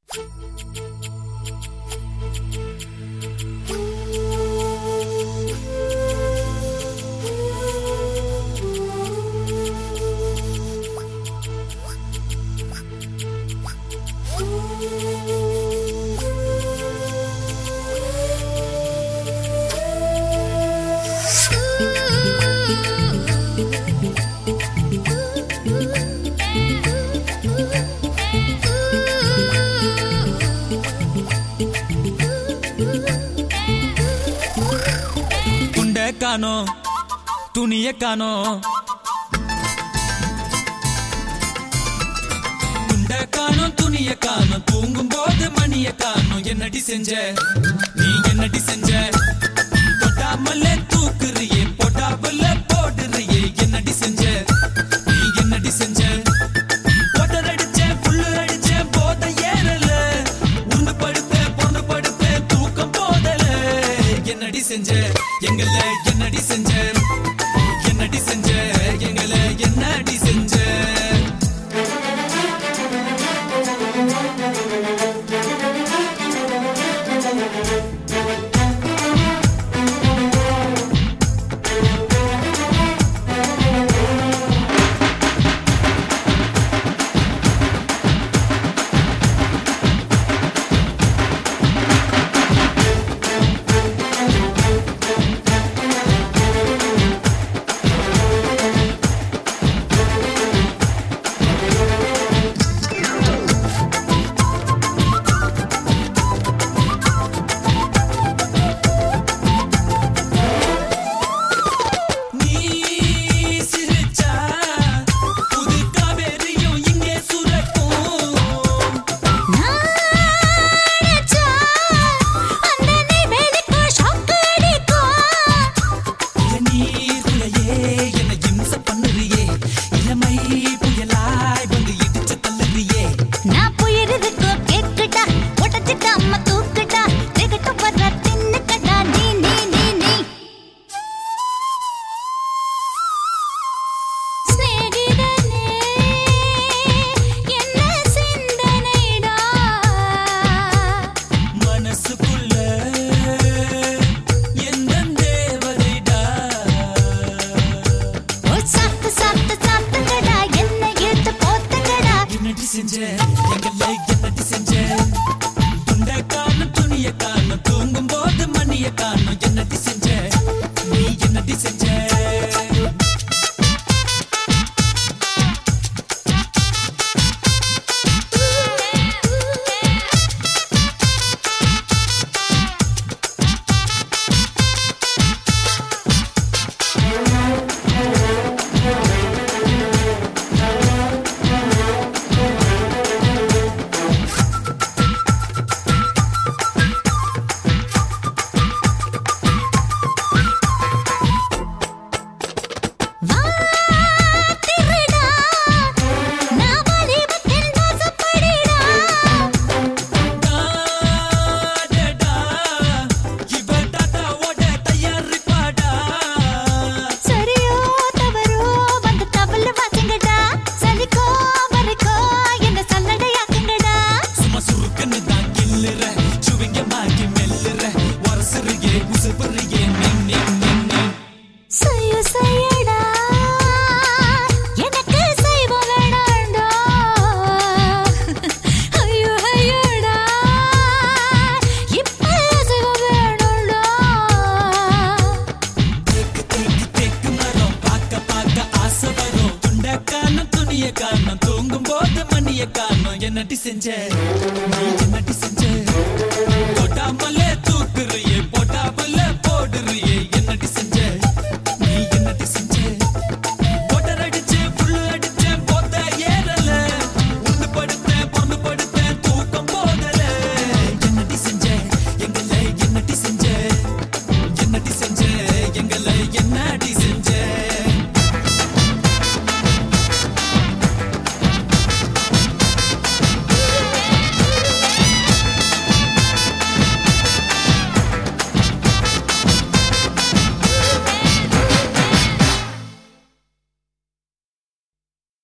காணோ துணிய காணோ துண்ட காணோ துணிய காணோ தூங்கும் போது மணிய காணோ என்னடி செஞ்ச நீ என்னடி செஞ்ச தொட்டாமல்ல தூக்குறியே போட்டாபல்ல போடுறியே என்னடி செஞ்ச நீ என்னடி செஞ்ச போட்டடிச்ச புல்லு அடிச்ச போத ஏறல உண்டு படுப்பேன் பொண்ணு படுப்பேன் தூக்கம் போதல என்னடி செஞ்ச எங்கள என்னடி செஞ்ச என்னடி செஞ்ச எங்கள என்னடி செஞ்ச என்னடி செஞ்ச நீ என்னடி செஞ்ச